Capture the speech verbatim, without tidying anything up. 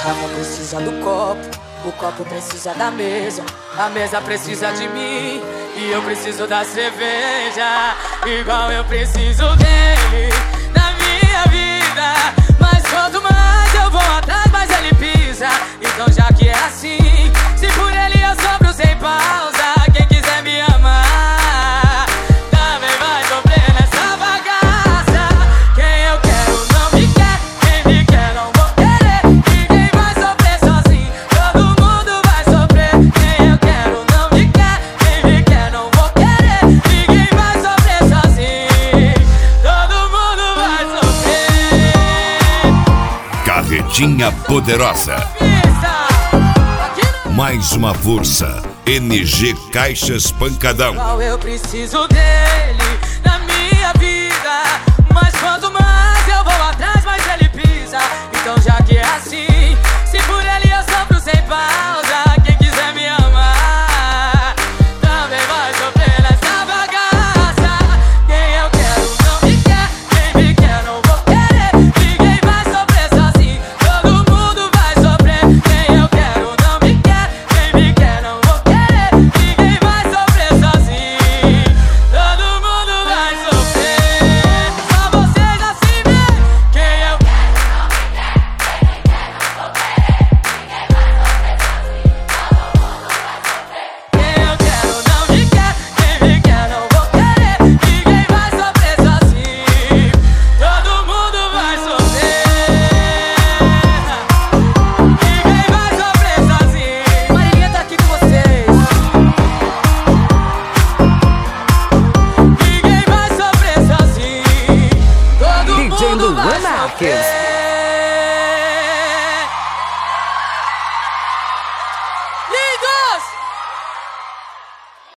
garrafa precisa do copo, o copo precisa da mesa, a mesa precisa de mim e eu preciso da cerveja. Igual eu preciso dele na minha vida, mas quanto mais eu vou atrás, mais ele pisa. Então já que é assim, se por ele eu sofro sem pausa, quem quiser me amar também vai sofrer nessa bagaça. Quem eu quero não me quer, quem me quer não vou querer. Ninguém vai sofrer sozinho, todo mundo vai sofrer. Quem eu quero não me quer, quem me quer não vou querer. Ninguém vai sofrer sozinho, todo mundo vai sofrer. Carretinha Poderosa. Mais uma força, N G Caixas Pancadão. Eu preciso dele na minha vida, mas quanto mais eu vou atrás, mais ele pisa. Então já que é assim, se por ele eu sofro sem pausa, quem quiser me amar também vai sofrer nessa bagaça. Quem eu quero não me quer, quem me quer não vou querer. Ninguém vai sofrer sozinho, todo mundo vai sofrer. Quem eu quero não me quer, quem me quer não vou querer. Ninguém vai sofrer sozinho, todo mundo vai sofrer. Só vocês assim mesmo. Quem eu quero não me quer, quem me quer não vou querer. Ninguém vai sofrer sozinho, todo mundo vai sofrer. Quem eu quero não me quer, quem me quer não vou querer. Ninguém vai sofrer sozinho, todo mundo vai sofrer. Ninguém vai sofrer sozinho. Marília tá aqui com vocês. Ninguém vai sofrer sozinho, todo D J mundo vai Luan Marques. sofrer.